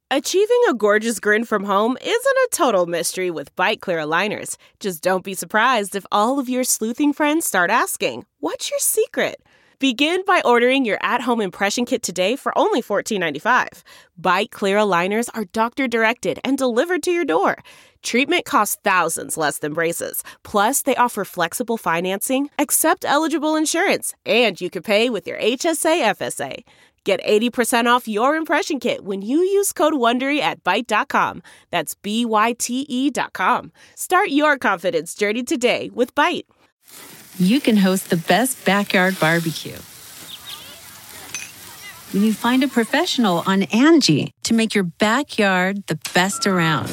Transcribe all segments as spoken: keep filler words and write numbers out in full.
Achieving a gorgeous grin from home isn't a total mystery with Byte Clear aligners. Just don't be surprised if all of your sleuthing friends start asking, "What's your secret?" Begin by ordering your at-home impression kit today for only fourteen ninety-five. Byte Clear aligners are doctor-directed and delivered to your door. Treatment costs thousands less than braces. Plus, they offer flexible financing, accept eligible insurance, and you can pay with your H S A F S A. Get eighty percent off your impression kit when you use code WONDERY at byte dot com. That's B Y T E dot com. Start your confidence journey today with Byte. You can host the best backyard barbecue when you find a professional on Angie to make your backyard the best around.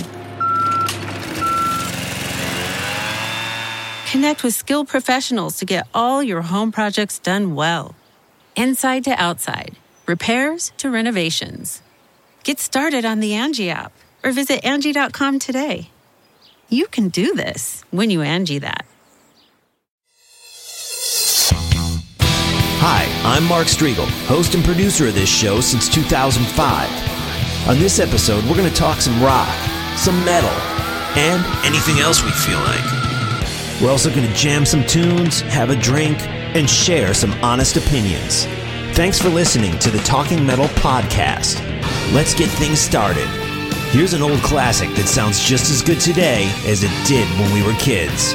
Connect with skilled professionals to get all your home projects done well. Inside to outside. Repairs to renovations. Get started on the Angie app or visit Angie dot com today. You can do this when you Angie that. Hi, I'm Mark Striegel, host and producer of this show since two thousand five. On this episode, we're going to talk some rock, some metal, and anything else we feel like. We're also going to jam some tunes, have a drink, and share some honest opinions. Thanks for listening to the Talking Metal Podcast. Let's get things started. Here's an old classic that sounds just as good today as it did when we were kids.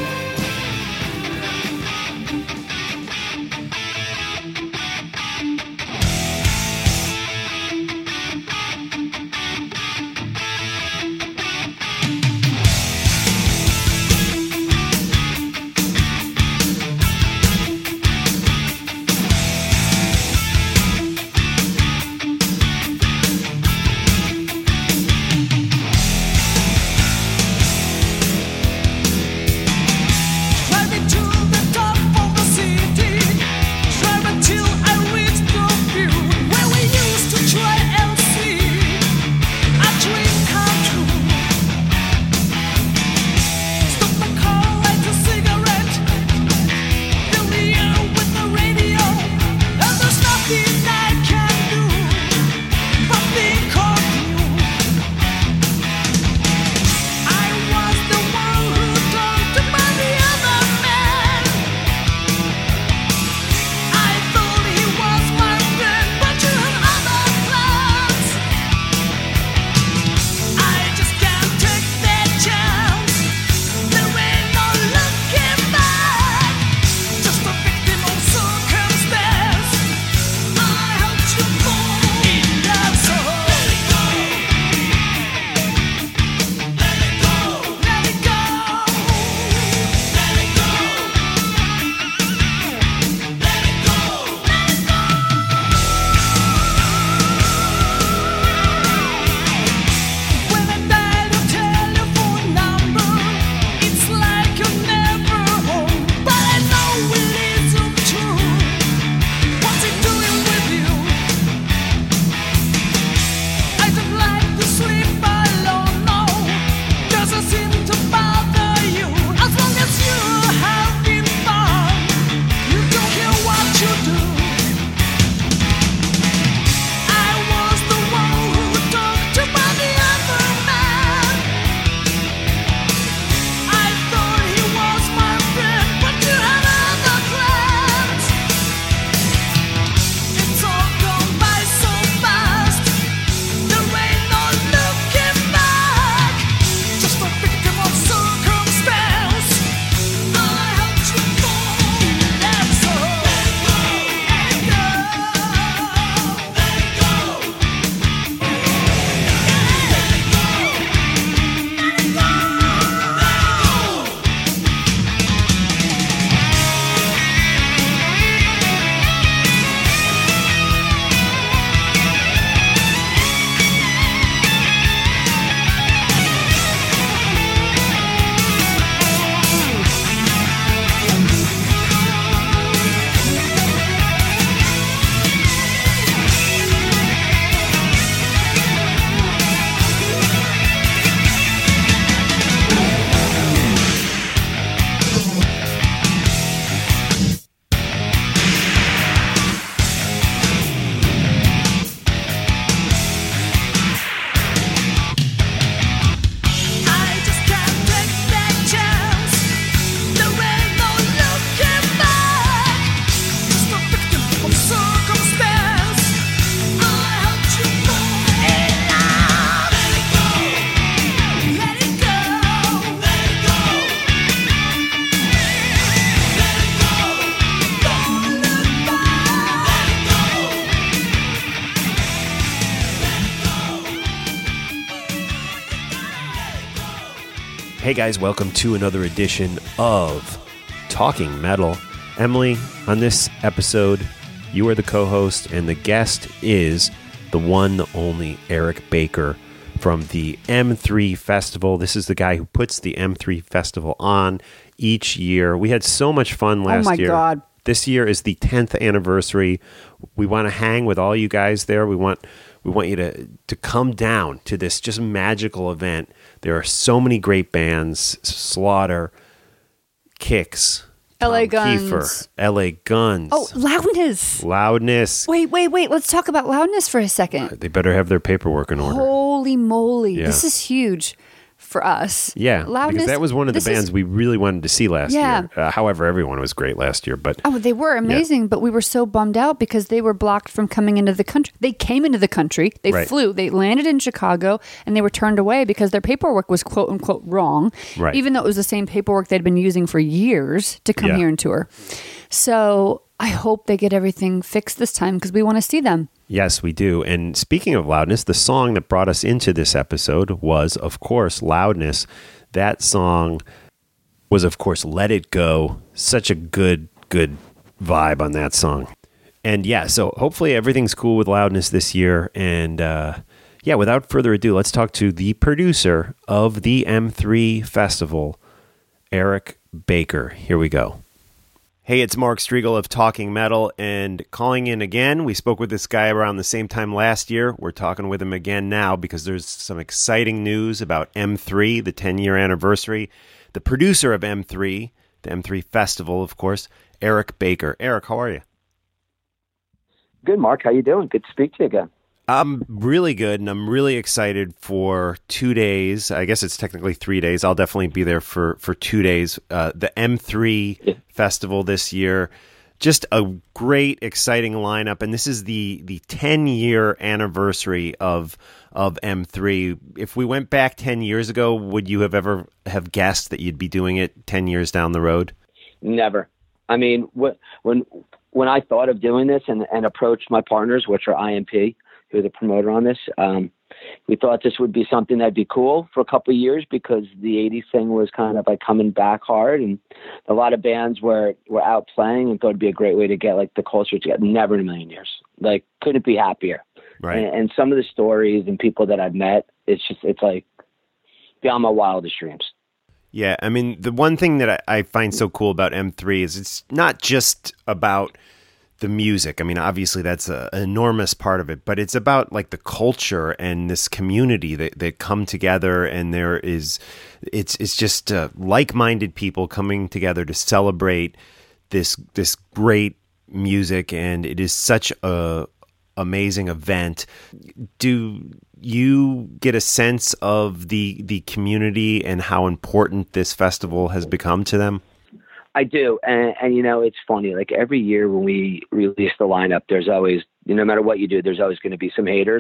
Hey guys, welcome to another edition of Talking Metal. Emily, on this episode, you are the co-host, and the guest is the one, the only Eric Baker from the M three Festival. This is the guy who puts the M three Festival on each year. We had so much fun last year. Oh my year. God. This year is the tenth anniversary. We want to hang with all you guys there. We want we want you to, to come down to this just magical event. There are so many great bands: Slaughter, Kix, L A Tom Guns. Kiefer, L A Guns. Oh, Loudness. Loudness. Wait, wait, wait. Let's talk about Loudness for a second. They better have their paperwork in order. Holy moly. Yeah. This is huge for us. Yeah, Loudness, because that was one of the this bands is- we really wanted to see last Yeah. year. Uh, however, everyone was great last year, but Oh, they were amazing, but we were so bummed out because they were blocked from coming into the country. They came into the country, they Right. flew, they landed in Chicago, and they were turned away because their paperwork was quote unquote wrong, Right. even though it was the same paperwork they'd been using for years to come Yeah. here and tour. So I hope they get everything fixed this time because we want to see them. yes, we do. And speaking of Loudness, the song that brought us into this episode was, of course, Loudness. That song was, of course, Let It Go. Such a good, good vibe on that song. And yeah, so hopefully everything's cool with Loudness this year. And uh, yeah, without further ado, let's talk to the producer of the M three Festival, Eric Baker. Here we go. Hey, it's Mark Striegel of Talking Metal, and calling in again. We spoke with this guy around the same time last year. We're talking with him again now because there's some exciting news about M three, the ten-year anniversary. The producer of M three, the M three Festival, of course, Eric Baker. Eric, how are you? Good, Mark. How you doing? Good to speak to you again. I'm really good, and I'm really excited for two days. I guess it's technically three days. I'll definitely be there for, for two days. Uh, the M three Yeah. Festival this year. Just a great, exciting lineup, and this is the the ten-year anniversary of of M three. If we went back ten years ago, would you have ever have guessed that you'd be doing it ten years down the road? Never. I mean, wh- when when I thought of doing this and, and approached my partners, which are I M P, who are the promoter on this, um, we thought this would be something that'd be cool for a couple of years because the eighties thing was kind of like coming back hard, and a lot of bands were were out playing and thought it'd be a great way to get like the culture together. Never in a million years. Like, couldn't be happier. Right. And, and some of the stories and people that I've met, it's just it's like beyond my wildest dreams. Yeah, I mean, the one thing that I, I find so cool about M three is it's not just about the music. I mean, obviously that's a, an enormous part of it, but it's about like the culture and this community that, that come together, and there is, it's it's just uh, like-minded people coming together to celebrate this this great music, and it is such a amazing event. Do you get a sense of the the community and how important this festival has become to them? I do. And, and, you know, it's funny. Like every year when we release the lineup, there's always, you know, no matter what you do, there's always going to be some haters.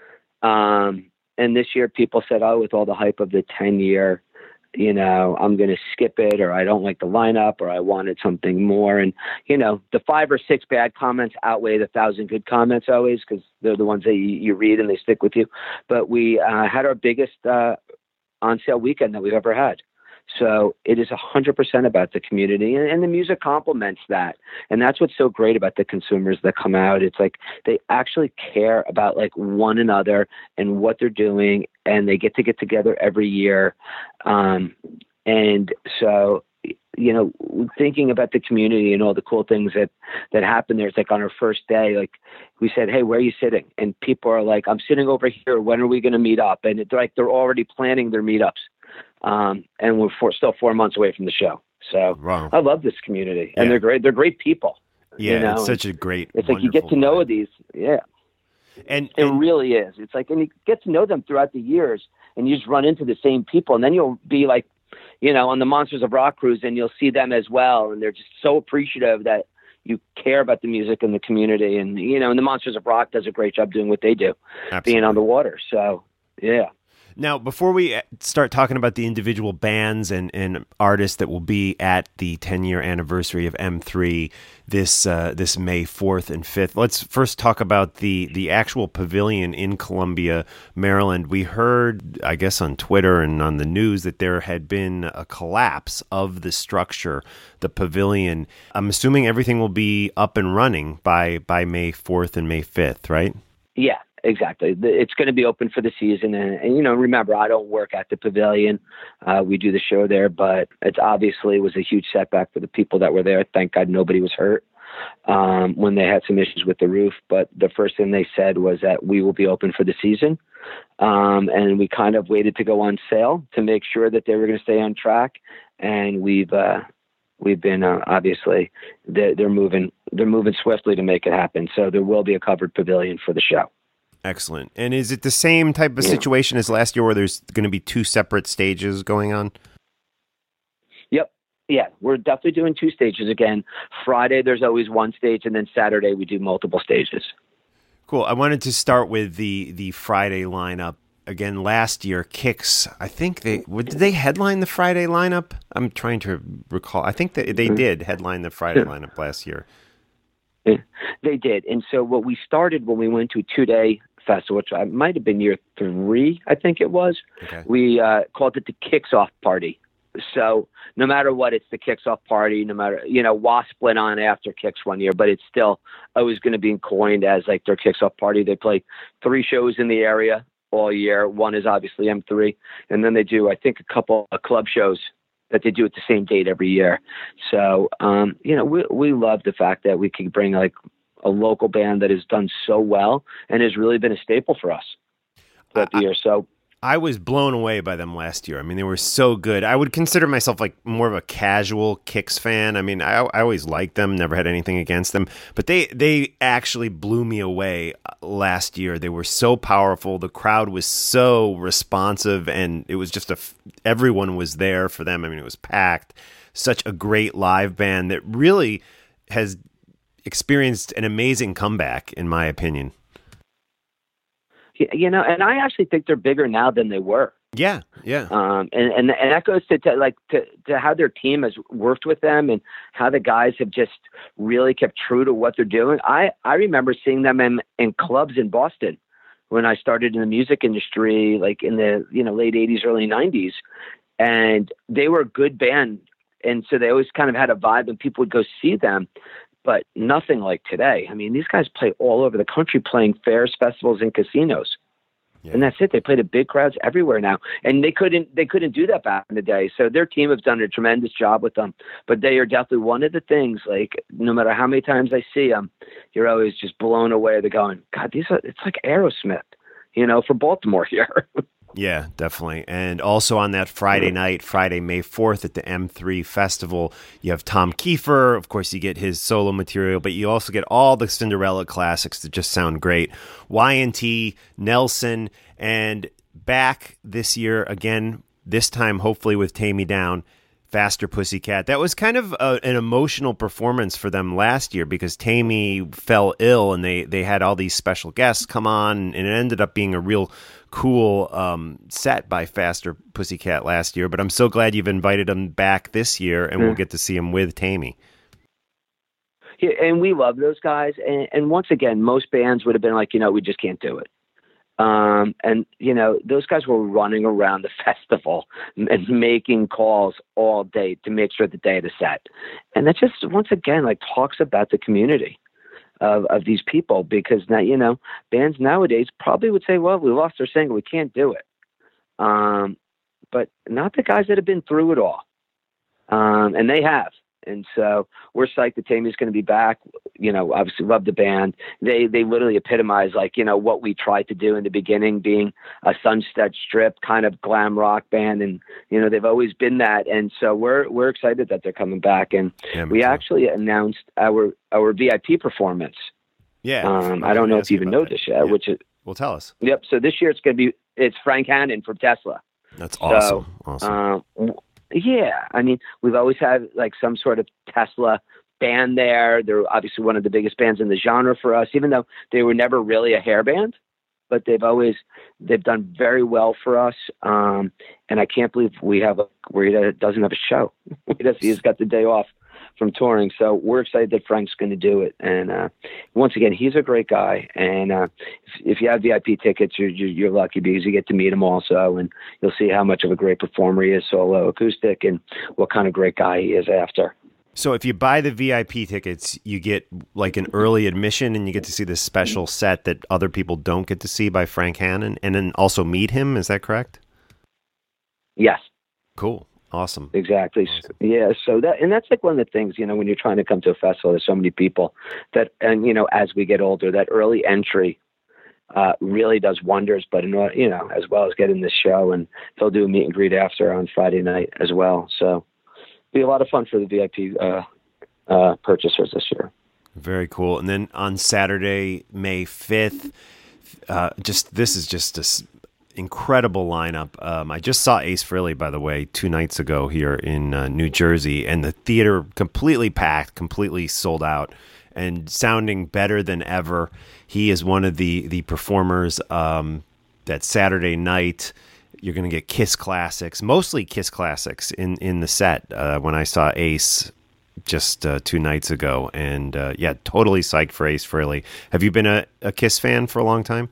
Um, and this year people said, oh, with all the hype of the ten year, you know, I'm going to skip it, or I don't like the lineup, or I wanted something more. And, you know, the five or six bad comments outweigh the thousand good comments always, because they're the ones that you, you read and they stick with you. But we uh, had our biggest uh, on sale weekend that we've ever had. So it is one hundred percent about the community, and, and the music complements that. And that's what's so great about the consumers that come out. It's like they actually care about like one another and what they're doing, and they get to get together every year. Um, and so, you know, thinking about the community and all the cool things that, that happen there, it's like on our first day, like we said, hey, where are you sitting? And people are like, I'm sitting over here. When are we going to meet up? And it's like they're already planning their meetups. Um, and we're four, still four months away from the show. So Wow. I love this community, and Yeah. they're great. They're great people. Yeah, you know? it's such a great, It's like you get to wonderful know vibe. these. Yeah, And, it and really is. It's like, and you get to know them throughout the years, and you just run into the same people, and then you'll be like, you know, on the Monsters of Rock cruise, and you'll see them as well, and they're just so appreciative that you care about the music and the community. And, you know, and the Monsters of Rock does a great job doing what they do, absolutely. being on the water. So, yeah. Now, before we start talking about the individual bands and, and artists that will be at the ten-year anniversary of M three this uh, this May fourth and fifth, let's first talk about the, the actual pavilion in Columbia, Maryland. We heard, I guess, on Twitter and on the news that there had been a collapse of the structure, the pavilion. I'm assuming everything will be up and running by, by May fourth and May fifth, right? Yeah. Exactly. It's going to be open for the season. And, and, you know, remember, I don't work at the pavilion. Uh, we do the show there, but it's obviously was a huge setback for the people that were there. Thank God nobody was hurt um, when they had some issues with the roof. But the first thing they said was that we will be open for the season. Um, and we kind of waited to go on sale to make sure that they were going to stay on track. And we've, uh, we've been, uh, obviously they're, they're moving, they're moving swiftly to make it happen. So there will be a covered pavilion for the show. Excellent. And is it the same type of situation as last year where there's going to be two separate stages going on? Yep. Yeah, we're definitely doing two stages again. Friday, there's always one stage, and then Saturday, we do multiple stages. Cool. I wanted to start with the, the Friday lineup. Again, last year, Kix, I think they, did they headline the Friday lineup? I'm trying to recall. I think that they did headline the Friday lineup last year. They did. And so what we started when we went to a two-day festival, which I might have been year three, I think it was, okay. we uh, called it the Kicks Off Party. So no matter what, it's the Kicks Off Party, no matter, you know, Wasp went on after Kicks one year, but it's still always going to be coined as like their Kicks Off Party. They play three shows in the area all year. One is obviously M three, and then they do, I think, a couple of club shows that they do at the same date every year. So, um, you know, we we love the fact that we could bring like a local band that has done so well and has really been a staple for us throughout the year. So I was blown away by them last year. I mean, they were so good. I would consider myself like more of a casual Kix fan. I mean, I, I always liked them, never had anything against them, but they, they actually blew me away last year. They were so powerful. The crowd was so responsive, and it was just a, everyone was there for them. I mean, it was packed. Such a great live band that really has experienced an amazing comeback, in my opinion. You know, and I actually think they're bigger now than they were. Yeah, yeah. Um, and, and and that goes to, to like to, to how their team has worked with them and how the guys have just really kept true to what they're doing. I, I remember seeing them in, in clubs in Boston when I started in the music industry, like in the you know late eighties, early nineties, and they were a good band, and so they always kind of had a vibe, and people would go see them. But nothing like today. I mean, these guys play all over the country, playing fairs, festivals, and casinos, yeah. And that's it. They play to big crowds everywhere now, and they couldn't they couldn't do that back in the day. So their team have done a tremendous job with them. But they are definitely one of the things. Like no matter how many times I see them, you're always just blown away. They're going, God, these are it's like Aerosmith, you know, for Baltimore here. Yeah, definitely. And also on that Friday night, Friday, May fourth at the M three Festival, you have Tom Kiefer. Of course, you get his solo material, but you also get all the Cinderella classics that just sound great. Y and T, Nelson, and back this year again, this time hopefully with Tay Me Down, Faster Pussycat. That was kind of a, an emotional performance for them last year because Tammy fell ill and they, they had all these special guests come on, and it ended up being a real cool um, set by Faster Pussycat last year. But I'm so glad you've invited them back this year, and mm. we'll get to see them with Tammy. Yeah, and we love those guys. And, and once again, most bands would have been like, you know, we just can't do it. Um, and, you know, those guys were running around the festival and making calls all day to make sure that they had a set. And that just, once again, like talks about the community of, of these people, because now, you know, bands nowadays probably would say, well, we lost our singer, we can't do it. Um, but not the guys that have been through it all. Um, and they have. And so we're psyched that Tammy's going to be back. You know, obviously love the band. They they literally epitomize like, you know, what we tried to do in the beginning, being a Sunset Strip kind of glam rock band. And, you know, they've always been that. And so we're we're excited that they're coming back. And yeah, we actually announced our our V I P performance. Yeah. Um, I don't know if you even know this yet, yeah. which is. Well, tell us. Yep. So this year it's going to be, it's Frank Hannon from Tesla. That's awesome. So, awesome. Um, Yeah, I mean, we've always had like some sort of Tesla band there. They're obviously one of the biggest bands in the genre for us, even though they were never really a hair band. but they've always, they've done very well for us. Um, and I can't believe we have a, where he doesn't have a show. he does, he's got the day off from touring. So we're excited that Frank's going to do it. And uh, once again, he's a great guy. And uh, if, if you have V I P tickets, you're, you're lucky because you get to meet him also. And you'll see how much of a great performer he is, solo, acoustic, and what kind of great guy he is after. So if you buy the V I P tickets, you get like an early admission and you get to see this special set that other people don't get to see by Frank Hannon, and then also meet him. Is that correct? Yes. Cool. Awesome. Exactly. Awesome. Yeah. So that, and that's like one of the things, you know, when you're trying to come to a festival, there's so many people that, and, you know, as we get older, that early entry uh, really does wonders, but, in, you know, as well as getting this show, and they'll do a meet and greet after on Friday night as well. So be a lot of fun for the V I P uh, uh, purchasers this year. Very cool. And then on Saturday, May fifth, uh, just, this is just a incredible lineup. Um, I just saw Ace Frehley, by the way, two nights ago here in uh, New Jersey, and the theater completely packed, completely sold out, and sounding better than ever. He is one of the the performers um, that Saturday night. You're going to get Kiss classics, mostly Kiss classics in in the set. Uh, when I saw Ace just uh, two nights ago, and uh, yeah, totally psyched for Ace Frehley. Have you been a, a Kiss fan for a long time?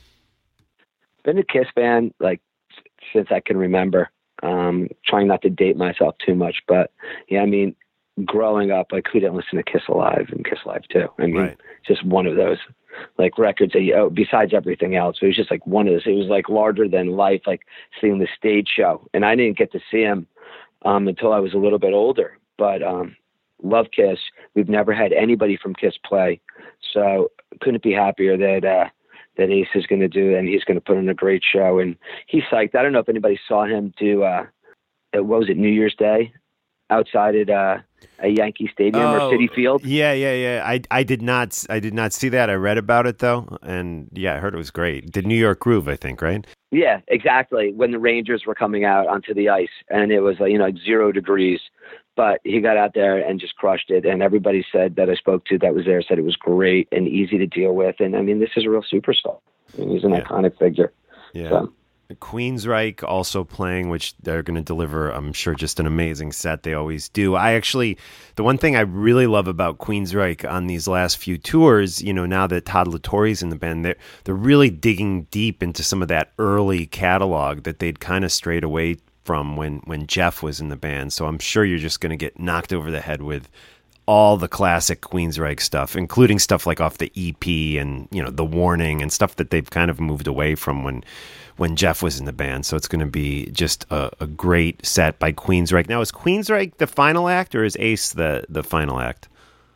Been a Kiss fan like since I can remember. Um, trying not to date myself too much, but yeah, I mean, growing up, like who didn't listen to Kiss Alive and Kiss Alive two? I mean, right. Just one of those like records that you, oh, besides everything else, it was just like one of those. It was like larger than life, like seeing the stage show, and I didn't get to see him um, until I was a little bit older. But um, love Kiss. We've never had anybody from Kiss play, so couldn't be happier that. Uh, that Ace is going to do, and he's going to put on a great show. And he's psyched. I don't know if anybody saw him do, uh, what was it, New Year's Day outside at uh, a Yankee Stadium oh, or City Field. Yeah, yeah, yeah. I I did not I did not see that. I read about it though, and yeah, I heard it was great. The New York Groove, I think, right? Yeah, exactly. When the Rangers were coming out onto the ice, and it was like, you know, like zero degrees, but he got out there and just crushed it. And everybody said that I spoke to that was there said it was great and easy to deal with. And I mean, this is a real superstar. I mean, he's an yeah. iconic figure. Yeah. So. Queensryche also playing, which they're going to deliver, I'm sure, just an amazing set. They always do. I actually, the one thing I really love about Queensryche on these last few tours, you know, now that Todd LaTorre's in the band, they're, they're really digging deep into some of that early catalog that they'd kind of strayed away from when, when Jeff was in the band. So I'm sure you're just going to get knocked over the head with all the classic Queensryche stuff, including stuff like off the E P and, you know, The Warning and stuff that they've kind of moved away from when when Jeff was in the band. So it's going to be just a, a great set by Queensryche. Now, is Queensryche the final act, or is Ace the, the final act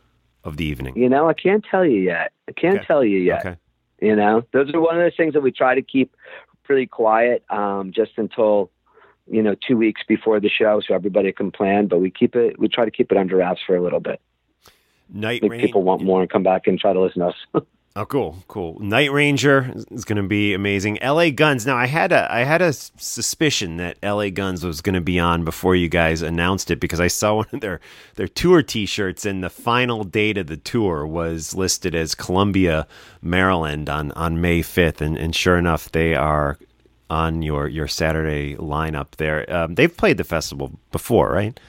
of the evening? You know, I can't tell you yet. I can't okay. tell you yet. Okay. You know, those are one of those things that we try to keep pretty quiet um, just until, you know, two weeks before the show so everybody can plan. But we keep it, we try to keep it under wraps for a little bit. Night Make Rain- people want more and come back and try to listen to us. Oh, cool, cool. Night Ranger is going to be amazing. L A Guns. Now, I had a I had a suspicion that L A Guns was going to be on before you guys announced it, because I saw one of their their tour T-shirts, and the final date of the tour was listed as Columbia, Maryland, on, on May fifth, and, and sure enough, they are on your your Saturday lineup there. Um, they've played the festival before, right?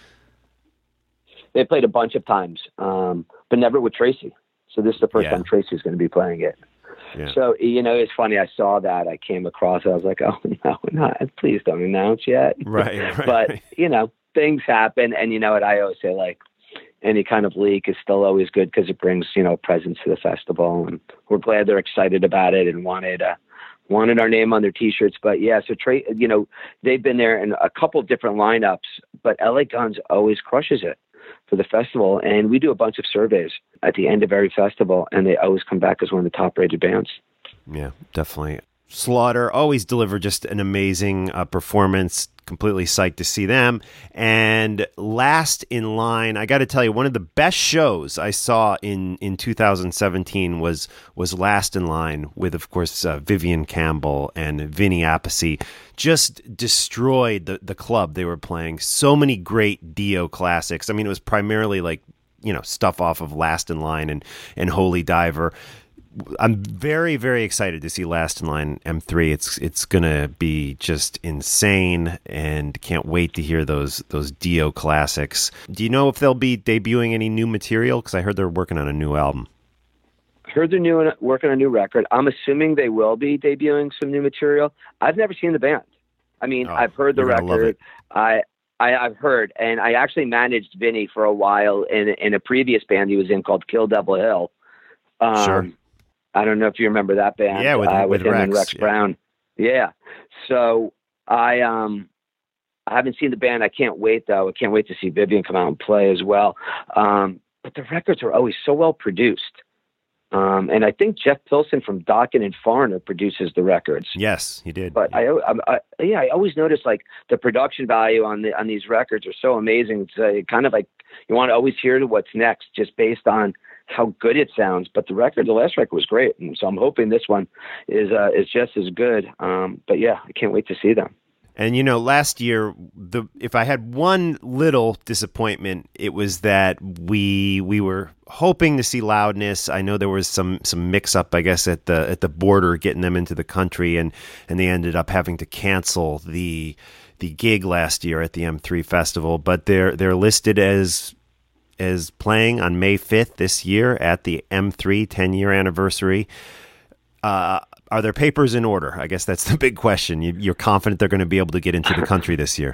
They played a bunch of times, um, but never with Tracy. So this is the first yeah. time Tracy's going to be playing it. Yeah. So, you know, it's funny. I saw that. I came across it. I was like, oh, no, not, please don't announce yet. Right, right. But, you know, things happen. And, you know what, I always say, like, any kind of leak is still always good because it brings, you know, presence to the festival. And we're glad they're excited about it and wanted uh, wanted our name on their T-shirts. But, yeah, so, Tra- you know, they've been there in a couple different lineups, but L A Guns always crushes it for the festival. And we do a bunch of surveys at the end of every festival, and they always come back as one of the top rated bands. Yeah, definitely. Slaughter always deliver just an amazing uh, performance. Completely psyched to see them. And last in line, I got to tell you, one of the best shows I saw in, in two thousand seventeen was was Last in Line with, of course, uh, Vivian Campbell and Vinny Appice. Just destroyed the, the club they were playing. So many great Dio classics. I mean, it was primarily like, you know, stuff off of Last in Line and, and Holy Diver. I'm very, very excited to see Last in Line M three. It's it's gonna be just insane, and can't wait to hear those those Dio classics. Do you know if they'll be debuting any new material? Because I heard they're working on a new album. Heard they're new working on a new record. I'm assuming they will be debuting some new material. I've never seen the band. I mean, Oh, I've heard the you're gonna love record. it. I, I I've heard, and I actually managed Vinny for a while in in a previous band he was in called Kill Devil Hill. Um, Sure. I don't know if you remember that band. Yeah, with- uh, with him Rex, and Rex yeah. Brown. Yeah. So I um I haven't seen the band. I can't wait though. I can't wait to see Vivian come out and play as well. Um, but the records are always so well produced. Um, and I think Jeff Pilson from Dokken and Foreigner produces the records. Yes, he did. But I, I, I, yeah, I always notice like the production value on the on these records are so amazing. It's uh, kind of like you want to always hear what's next, just based on how good it sounds. But the record, the last record was great, and so I'm hoping this one is uh, is just as good. Um, but yeah, I can't wait to see them. And you know, last year, the if I had one little disappointment, it was that we we were hoping to see Loudness. I know there was some some mix up, I guess, at the at the border getting them into the country, and and they ended up having to cancel the the gig last year at the M three festival. But they're they're listed as as playing on May fifth this year at the M three ten year anniversary. Uh, are their papers in order? I guess that's the big question. You, you're confident they're going to be able to get into the country this year?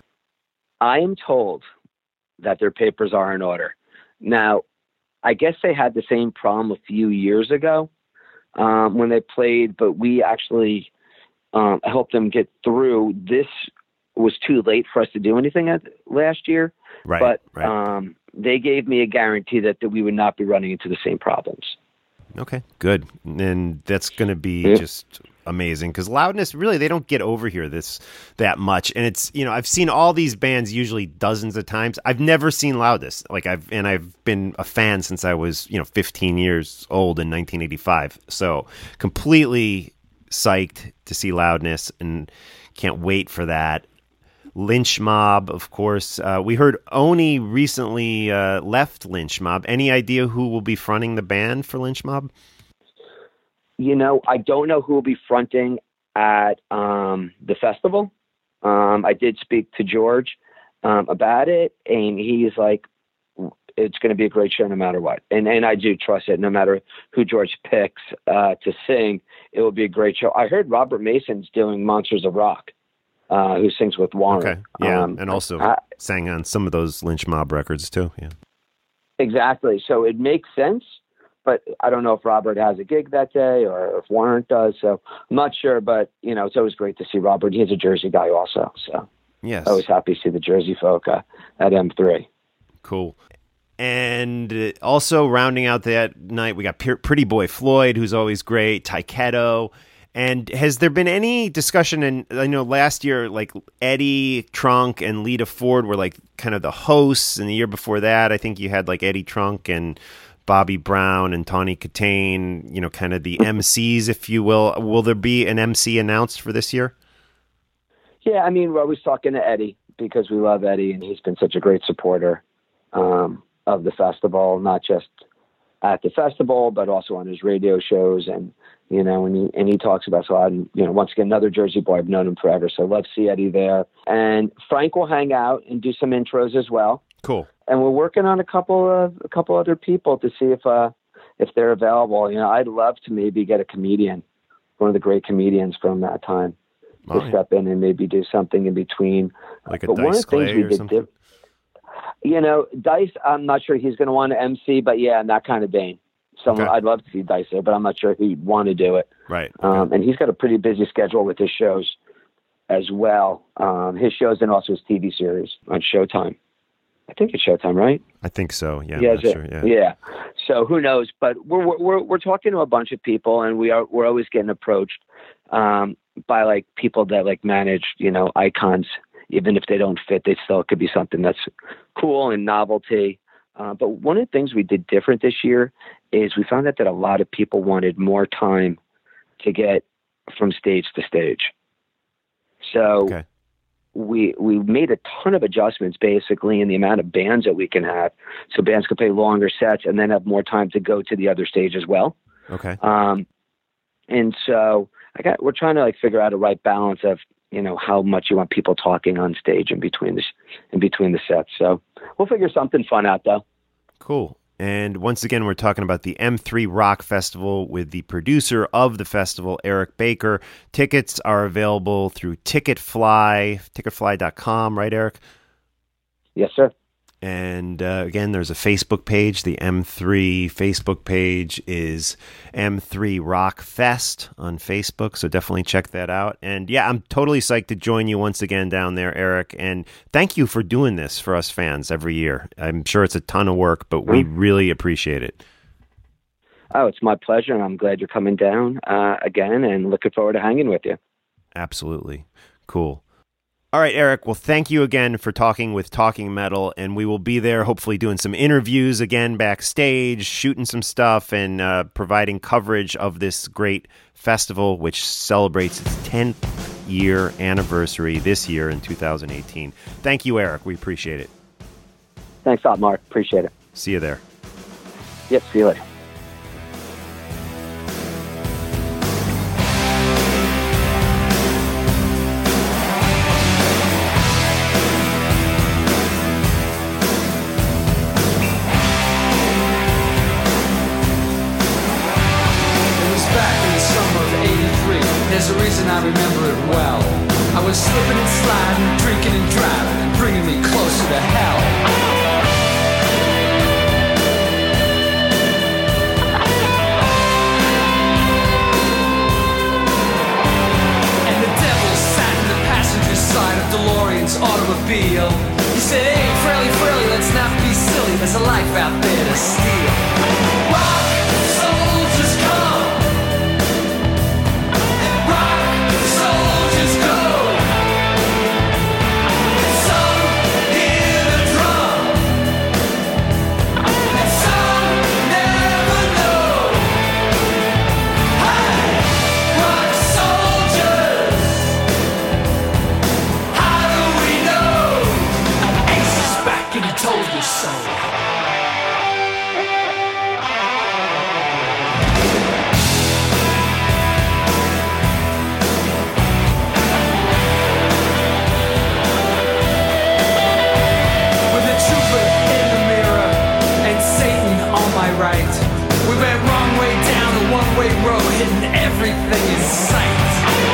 I am told that their papers are in order. Now, I guess they had the same problem a few years ago um, when they played, but we actually um, helped them get through. This was too late for us to do anything at, last year, Right. but right. um, they gave me a guarantee that, that we would not be running into the same problems. Okay, good. And that's going to be Yeah. just amazing, because Loudness, really, they don't get over here this that much. And it's, you know, I've seen all these bands usually dozens of times. I've never seen Loudness. Like I've and I've been a fan since I was, you know, fifteen years old in nineteen eighty-five. So completely psyched to see Loudness and can't wait for that. Lynch Mob, of course. Uh, we heard Oni recently uh, left Lynch Mob. Any idea who will be fronting the band for Lynch Mob? You know, I don't know who will be fronting at um, the festival. Um, I did speak to George um, about it, and he's like, it's going to be a great show no matter what. And and I do trust it. No matter who George picks uh, to sing, it will be a great show. I heard Robert Mason's doing Monsters of Rock, uh, who sings with Warren. Okay, yeah, Um, and also I, sang on some of those Lynch Mob records too. Yeah, exactly. So it makes sense, but I don't know if Robert has a gig that day or if Warren does. So I'm not sure, but you know, it's always great to see Robert. He's a Jersey guy also, so yes, always happy to see the Jersey folk uh, at M three. cool. And uh, also rounding out that night, we got P- Pretty Boy Floyd, who's always great. Taiketo. And has there been any discussion? And I know last year, like Eddie Trunk and Lita Ford were like kind of the hosts, and the year before that, I think you had like Eddie Trunk and Bobby Brown and Tawny Katane, you know, kind of the M Cs, if you will. Will there be an M C announced for this year? Yeah, I mean, we're always talking to Eddie because we love Eddie, and he's been such a great supporter um, of the festival, not just at the festival, but also on his radio shows. And, you know, and he, and he talks about, so I'm, you know, once again, another Jersey boy, I've known him forever. So love to see Eddie there. And Frank will hang out and do some intros as well. Cool. And we're working on a couple of, a couple other people to see if, uh, if they're available. You know, I'd love to maybe get a comedian, one of the great comedians from that time, to Oh, yeah. step in and maybe do something in between. Like a But one of Dice the things Clay we or did something? diff- You know, Dice, I'm not sure he's going to want to M C, but yeah, in that kind of vein. Someone, Okay. I'd love to see Dice there, but I'm not sure he'd want to do it. Right. Um, and he's got a pretty busy schedule with his shows as well. Um, his shows and also his T V series on Showtime. I think it's Showtime, right? I think so. Yeah. Yeah, I'm not is it? sure. Yeah. yeah. So who knows? But we're we're we're talking to a bunch of people, and we are we're always getting approached um, by like people that like manage, you know, icons. Even if they don't fit, they still could be something that's cool and novelty. Uh, but one of the things we did different this year is we found out that a lot of people wanted more time to get from stage to stage. So Okay. we we made a ton of adjustments basically in the amount of bands that we can have. So bands can play longer sets and then have more time to go to the other stage as well. Okay. Um, and so I got, we're trying to like figure out a right balance of, you know, how much you want people talking on stage in between the, in between the sets. So we'll figure something fun out though. Cool. And once again, we're talking about the M three Rock Festival with the producer of the festival, Eric Baker. Tickets are available through Ticketfly, ticketfly dot com, right, Eric? Yes, sir. And uh, again, there's a Facebook page. The M three Facebook page is M three Rock Fest on Facebook, so definitely check that out. And yeah, I'm totally psyched to join you once again down there, Eric. And thank you for doing this for us fans every year. I'm sure it's a ton of work, but we really appreciate it. Oh, it's my pleasure, and I'm glad you're coming down uh, again, and looking forward to hanging with you. Absolutely. Cool. All right, Eric. Well, thank you again for talking with Talking Metal, and we will be there hopefully doing some interviews again backstage, shooting some stuff, and uh, providing coverage of this great festival, which celebrates its tenth year anniversary this year in two thousand eighteen. Thank you, Eric. We appreciate it. Thanks a lot, Mark. Appreciate it. See you there. Yep, see you later. There's a reason I remember it well. I was slipping and sliding, drinking and driving, and bringing me closer to hell. And the devil sat in the passenger side of DeLorean's automobile. He said, hey, Fraley, Fraley, let's not be silly. There's a life out there to steal. Rock soldiers come. Everything in sight.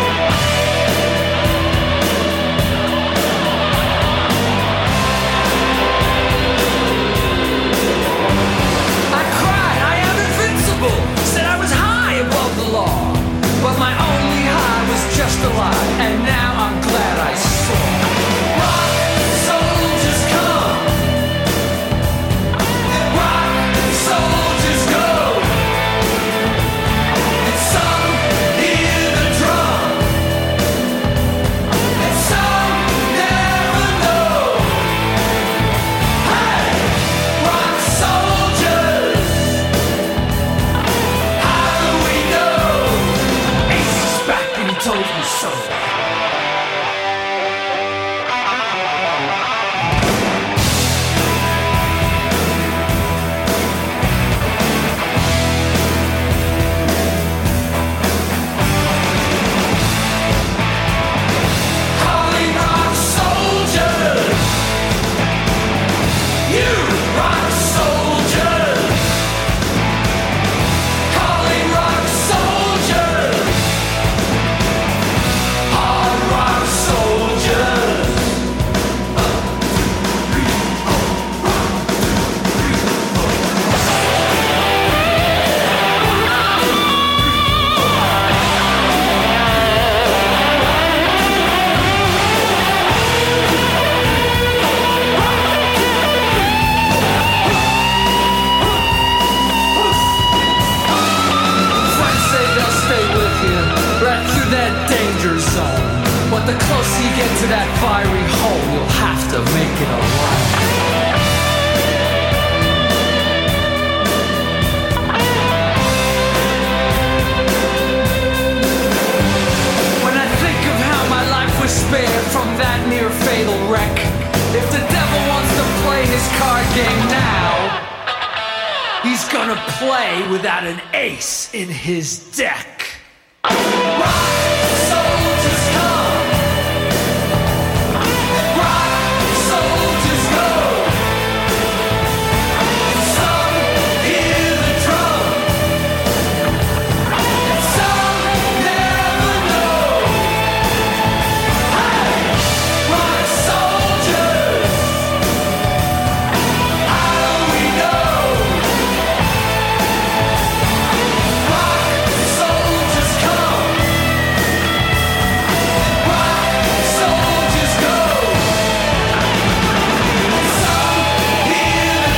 I cried, I am invincible. Said I was high above the law, but my only high was just a lie. And now I'm glad I saw. Rock soldiers come. Rock soldiers go. But the closer you get to that fiery hole, you'll have to make it alone. When I think of how my life was spared from that near fatal wreck, if the devil wants to play his card game now, he's gonna gonna play without an ace in his deck. Rock soldiers come. Rock soldiers go. Some hear the drum, and some never know. Hey, rock soldiers, how do we know? Rock soldiers come. Rock soldiers go. Some hear the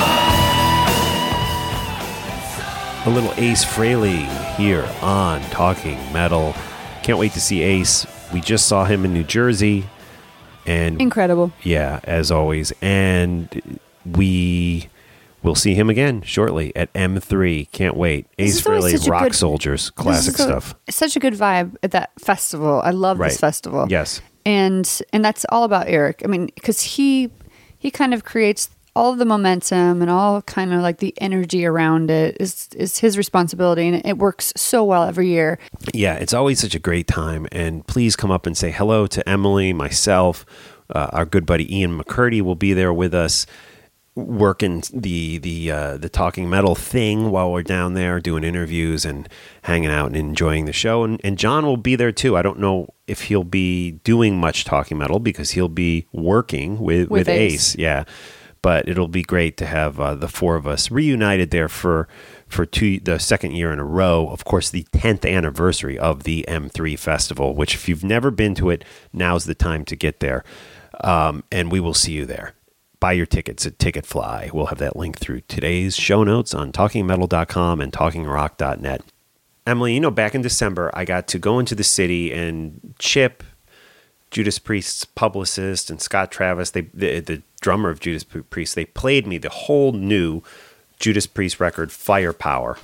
drum. A little Ace Frehley here on Talking Metal. Can't wait to see Ace. We just saw him in New Jersey, and Incredible. yeah, as always, and we will see him again shortly at M three. Can't wait. This Ace is always Frehley, such a Rock good- Soldiers, This classic is a- stuff. Such a good vibe at that festival. I love Right. this festival. Yes. and and that's all about Eric. I mean, because he he kind of creates all of the momentum and all kind of like the energy around it is is his responsibility, and it works so well every year. Yeah, it's always such a great time. And please come up and say hello to Emily, myself. Uh, our good buddy Ian McCurdy will be there with us, working the the uh, the Talking Metal thing while we're down there doing interviews and hanging out and enjoying the show. And, and John will be there too. I don't know if he'll be doing much Talking Metal because he'll be working with, with, With Ace. Ace. Yeah. But it'll be great to have uh, the four of us reunited there for for two the second year in a row. Of course, the tenth anniversary of the M three Festival, which if you've never been to it, now's the time to get there. Um, and we will see you there. Buy your tickets at Ticketfly. We'll have that link through today's show notes on talking metal dot com and talking rock dot net. Emily, you know, back in December, I got to go into the city, and Chip, Judas Priest's publicist, and Scott Travis, they the, the drummer of Judas Priest, they played me the whole new Judas Priest record, Firepower.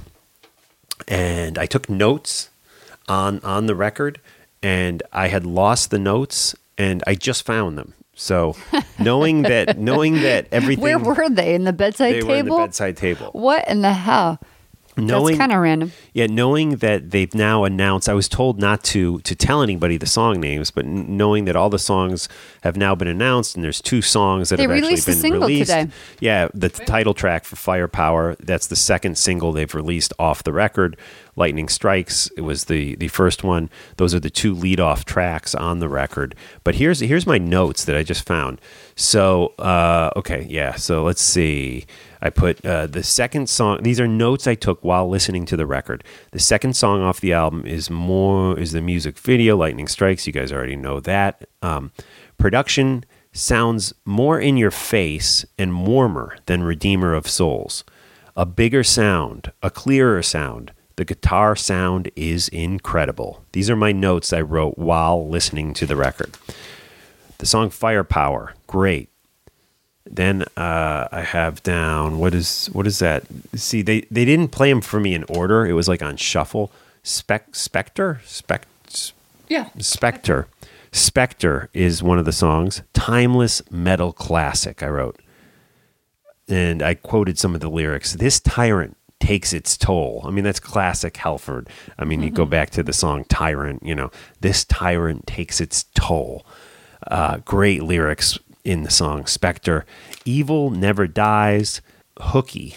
And I took notes on on the record, and I had lost the notes, and I just found them. So knowing that knowing that everything Where were they? In the bedside they table? were in the bedside table. What in the hell? Knowing, That's kind of random. Yeah, knowing that they've now announced, I was told not to to tell anybody the song names, but n- knowing that all the songs have now been announced, and there's two songs that They have actually released a been single released. today. Yeah, the t- title track for Firepower, that's the second single they've released off the record. Lightning Strikes, it was the the first one. Those are the two lead-off tracks on the record. But here's here's my notes that I just found. So, uh, okay, yeah, so let's see. I put uh, the second song. These are notes I took while listening to the record. The second song off the album is more is the music video, Lightning Strikes. You guys already know that. Um, production sounds more in your face and warmer than Redeemer of Souls. A bigger sound, a clearer sound. The guitar sound is incredible. These are my notes I wrote while listening to the record. The song Firepower, great. Then uh, I have down, what is what is that? See, they, they didn't play them for me in order. It was like on shuffle. Spec Spectre? Spec, Yeah. Spectre. Spectre is one of the songs. Timeless metal classic, I wrote. And I quoted some of the lyrics. This tyrant takes its toll. I mean, that's classic Halford. I mean, you go back to the song Tyrant, you know, this tyrant takes its toll. Uh, great lyrics in the song Spectre. Evil never dies. Hooky.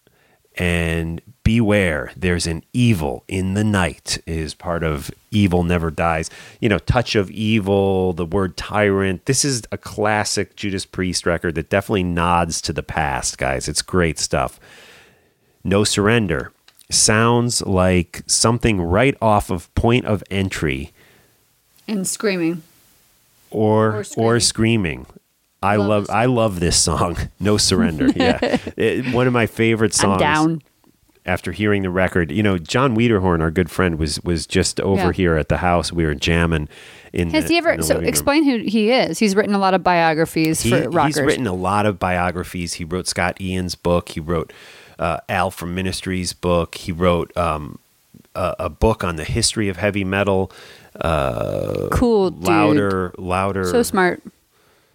And beware, there's an evil in the night is part of Evil Never Dies. You know, Touch of Evil, the word tyrant. This is a classic Judas Priest record that definitely nods to the past, guys. It's great stuff. No Surrender sounds like something right off of Point of Entry And screaming. or Or or Screaming. screaming. I Love love this I love this song. No Surrender. Yeah. It- one of my favorite songs. I'm down. After hearing the record, you know, John Wiederhorn, our good friend, was was just over Yeah. here at the house. We were jamming in Has the, he in ever? the So living room. explain who he is. He's written a lot of biographies He- for rockers. He's written a lot of biographies. He wrote Scott Ian's book. He wrote uh, Al from Ministry's book. He wrote um, a, a book on the history of heavy metal. Uh, Cool dude. louder, louder, So smart.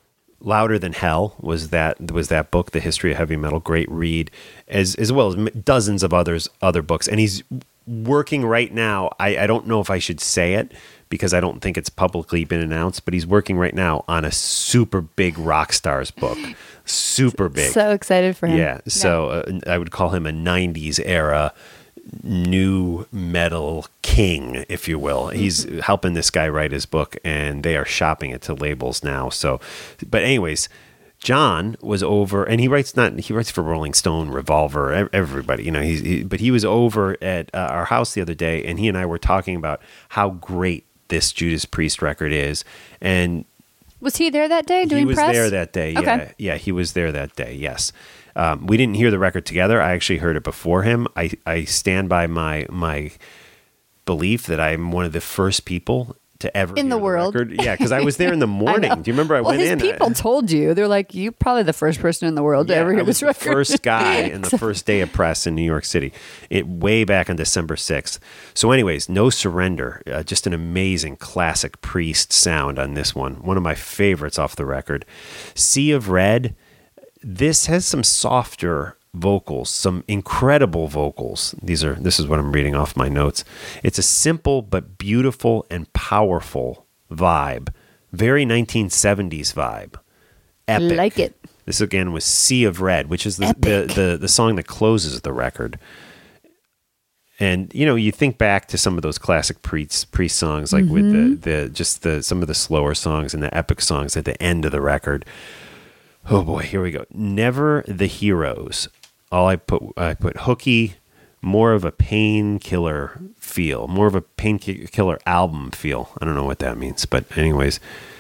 Louder Than Hell was that was that book, The History of Heavy Metal, great read, as as well as m- dozens of others other books. And he's working right now. I, I don't know if I should say it because I don't think it's publicly been announced, but he's working right now on a super big rock stars book, super big. So excited for him. Yeah. So uh, I would call him a nineties era new metal king, if you will. He's helping this guy write his book, and they are shopping it to labels now. So, but anyways, John was over, and he writes not he writes for Rolling Stone, Revolver, ev- everybody, you know. He's he, but he was over at uh, our house the other day, and he and I were talking about how great this Judas Priest record is. And was he there that day doing he was press? there that day. Yeah, Okay. yeah, he was there that day. Yes. Um, we didn't hear the record together. I actually heard it before him. I, I stand by my my belief that I'm one of the first people to ever In hear the world. record. Yeah, because I was there in the I morning. know. Do you remember I well, went his in? people told you. They're like, you're probably the first person in the world to Yeah, ever hear I was this record. the first guy in the first day of press in New York City, it way back on December sixth. So anyways, No Surrender, uh, just an amazing classic Priest sound on this one. One of my favorites off the record. Sea of Red, this has some softer vocals, some incredible vocals. These are this is what I'm reading off my notes. It's a simple but beautiful and powerful vibe. Very nineteen seventies vibe. Epic. Like it. This again was Sea of Red, which is the Epic. the, the the song that closes the record. And you know, you think back to some of those classic Priest Priest songs, like with the the just the some of the slower songs and the epic songs at the end of the record. Oh boy, here we go. Never the Heroes. All I put I put hooky, more of a painkiller feel, more of a painkiller album feel. I don't know what that means, but anyways,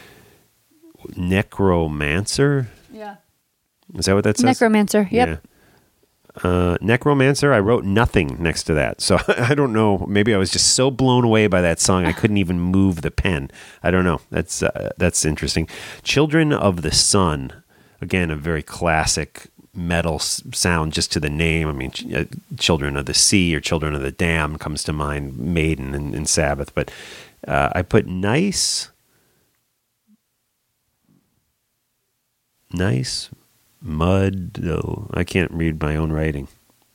Necromancer. Yeah. Is that what that says? Necromancer. Yep. Yeah. Uh, Necromancer, I wrote nothing next to that. So I don't know. Maybe I was just so blown away by that song I couldn't even move the pen. I don't know. That's uh, that's interesting. Children of the Sun, again, a very classic metal s- sound just to the name. I mean, ch- uh, Children of the Sea or Children of the Dam comes to mind, Maiden and, and Sabbath. But uh, I put nice, nice mud. Oh, I can't read my own writing.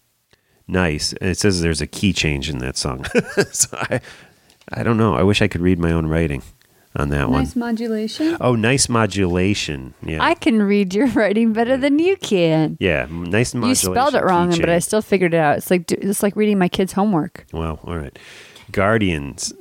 Nice. And it says there's a key change in that song. So I, I don't know. I wish I could read my own writing on that Nice one. modulation. Oh, nice modulation. Yeah. I can read your writing better than you can. yeah, m- nice You modulation. spelled it key wrong, but I change. still figured it out. It's like it's like reading my kids' homework. Wow. All right. Guardians.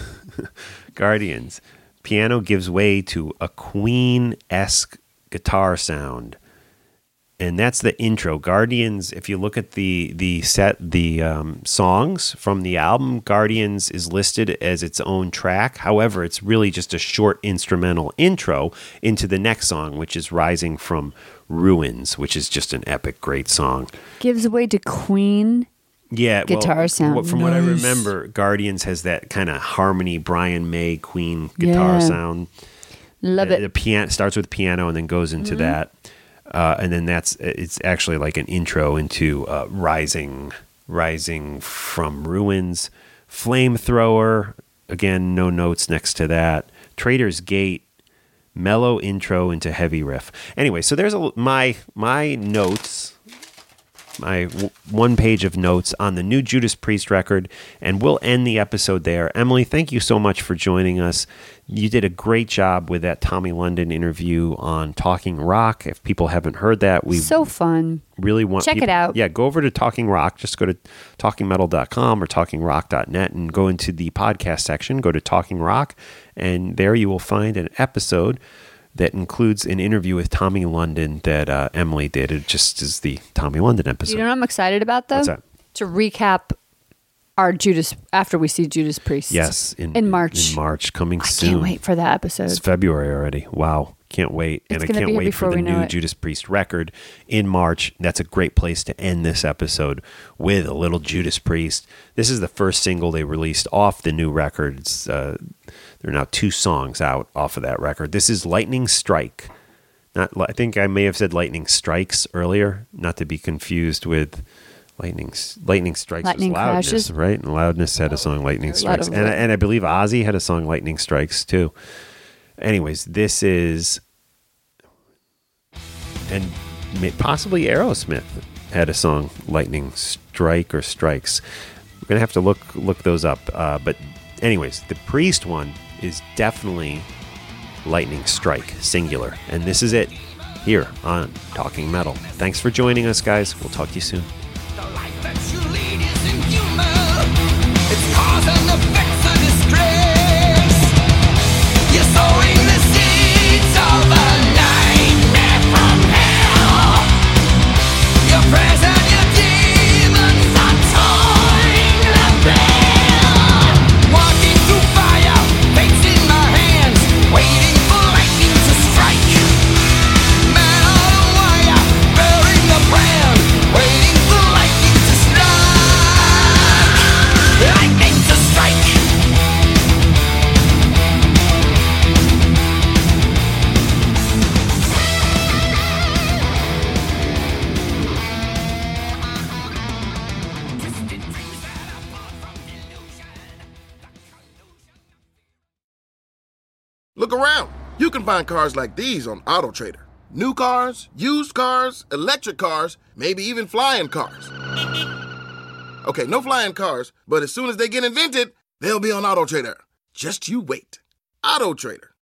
Guardians. Piano gives way to a Queen-esque guitar sound. And that's the intro. Guardians, if you look at the the set, the um, songs from the album, Guardians is listed as its own track. However, it's really just a short instrumental intro into the next song, which is Rising from Ruins, which is just an epic, great song. Gives way to Queen. Yeah, Guitar well, sound. what- From what I Nice. remember, Guardians has that kind of harmony, Brian May, Queen guitar Yeah. sound. Love the, it. The piano starts with piano and then goes into that, uh, and then that's it's actually like an intro into uh, rising, rising from ruins. Flamethrower, again, no notes next to that. Trader's Gate, mellow intro into heavy riff. Anyway, so there's a my my notes. My w- one page of notes on the new Judas Priest record, and we'll end the episode there. Emily, thank you so much for joining us. You did a great job with that Tommy London interview on Talking Rock. If people haven't heard that, we So fun. really want Check it people- out. Yeah, go over to Talking Rock. Just go to talking metal dot com or talking rock dot net and go into the podcast section. Go to Talking Rock, and there you will find an episode that includes an interview with Tommy London that uh, Emily did. It just is the Tommy London episode. You know what I'm excited about though? What's that? To recap our Judas after we see Judas Priest. Yes, in March. In March, coming I soon. can't wait for that episode. It's February already. Wow. Can't wait. It's and I gonna can't be here wait for before the we know new it. Judas Priest record in March. That's a great place to end this episode with a little Judas Priest. This is the first single they released off the new record. It's, uh, there are now two songs out off of that record. This is Lightning Strike. Not, I think I may have said Lightning Strikes earlier, not to be confused with Lightning Lightning Strikes. Lightning was Loudness, Crashes. right? And Loudness had a song Lightning There's a lot Strikes, of and I- li- and I believe Ozzy had a song Lightning Strikes too. Anyways, this is and possibly Aerosmith had a song, Lightning Strike or Strikes. We're going to have to look look those up. Uh, but anyways, the Priest one is definitely Lightning Strike, singular. And this is it here on Talking Metal. Thanks for joining us, guys. We'll talk to you soon. The life that you lead is inhuman. It's cause and effects of distress. You're sowing the seeds of a nightmare from hell. Your prayers and your demons are toying the bell. Walking through fire, fates in my hands, waiting for lightning to strike. Man on a wire, bearing the brand, waiting for lightning to strike. Lightning to strike. Look around. You can find cars like these on AutoTrader. New cars, used cars, electric cars, maybe even flying cars. Okay, no flying cars, but as soon as they get invented, they'll be on AutoTrader. Just you wait. AutoTrader.